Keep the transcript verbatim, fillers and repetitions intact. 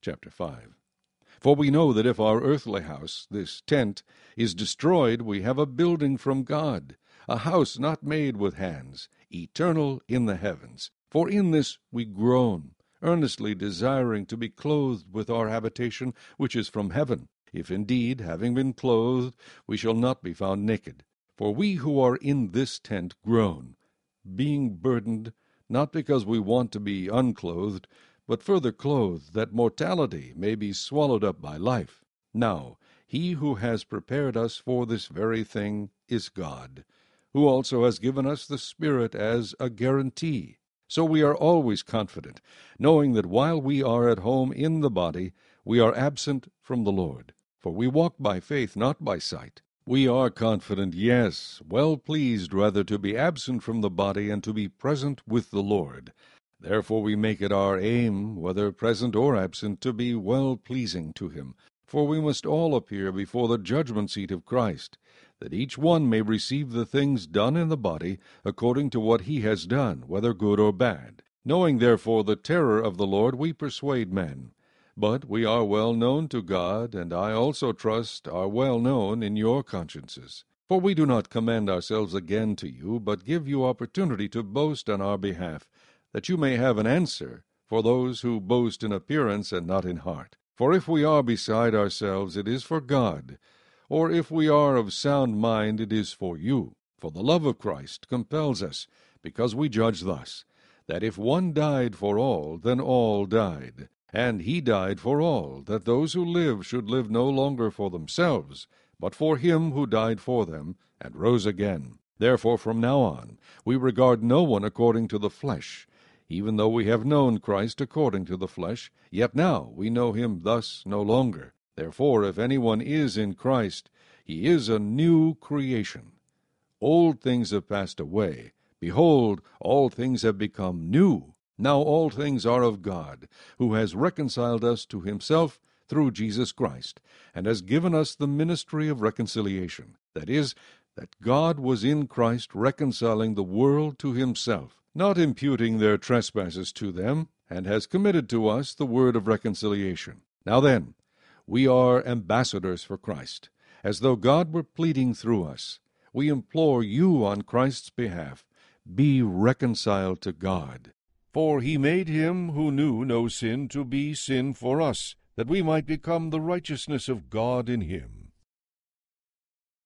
chapter five. For we know that if our earthly house, this tent, is destroyed, we have a building from God, a house not made with hands, eternal in the heavens. For in this we groan, earnestly desiring to be clothed with our habitation which is from heaven, if indeed, having been clothed, we shall not be found naked. For we who are in this tent groan, being burdened, not because we want to be unclothed, but further clothed, that mortality may be swallowed up by life. Now he who has prepared us for this very thing is God, who also has given us the Spirit as a guarantee. So we are always confident, knowing that while we are at home in the body, we are absent from the Lord. For we walk by faith, not by sight. We are confident, yes, well pleased rather to be absent from the body and to be present with the Lord. Therefore we make it our aim, whether present or absent, to be well-pleasing to him. For we must all appear before the judgment seat of Christ, that each one may receive the things done in the body according to what he has done, whether good or bad. Knowing therefore the terror of the Lord, we persuade men. But we are well known to God, and I also trust are well known in your consciences. For we do not commend ourselves again to you, but give you opportunity to boast on our behalf, that you may have an answer for those who boast in appearance and not in heart. For if we are beside ourselves, it is for God, or if we are of sound mind, it is for you. For the love of Christ compels us, because we judge thus, that if one died for all, then all died. And he died for all, that those who live should live no longer for themselves, but for him who died for them, and rose again. Therefore from now on we regard no one according to the flesh. Even though we have known Christ according to the flesh, yet now we know him thus no longer. Therefore, if anyone is in Christ, he is a new creation. Old things have passed away. Behold, all things have become new. Now all things are of God, who has reconciled us to himself through Jesus Christ, and has given us the ministry of reconciliation. That is, that God was in Christ reconciling the world to himself, not imputing their trespasses to them, and has committed to us the word of reconciliation. Now then, we are ambassadors for Christ, as though God were pleading through us. We implore you on Christ's behalf, be reconciled to God. For he made him who knew no sin to be sin for us, that we might become the righteousness of God in him.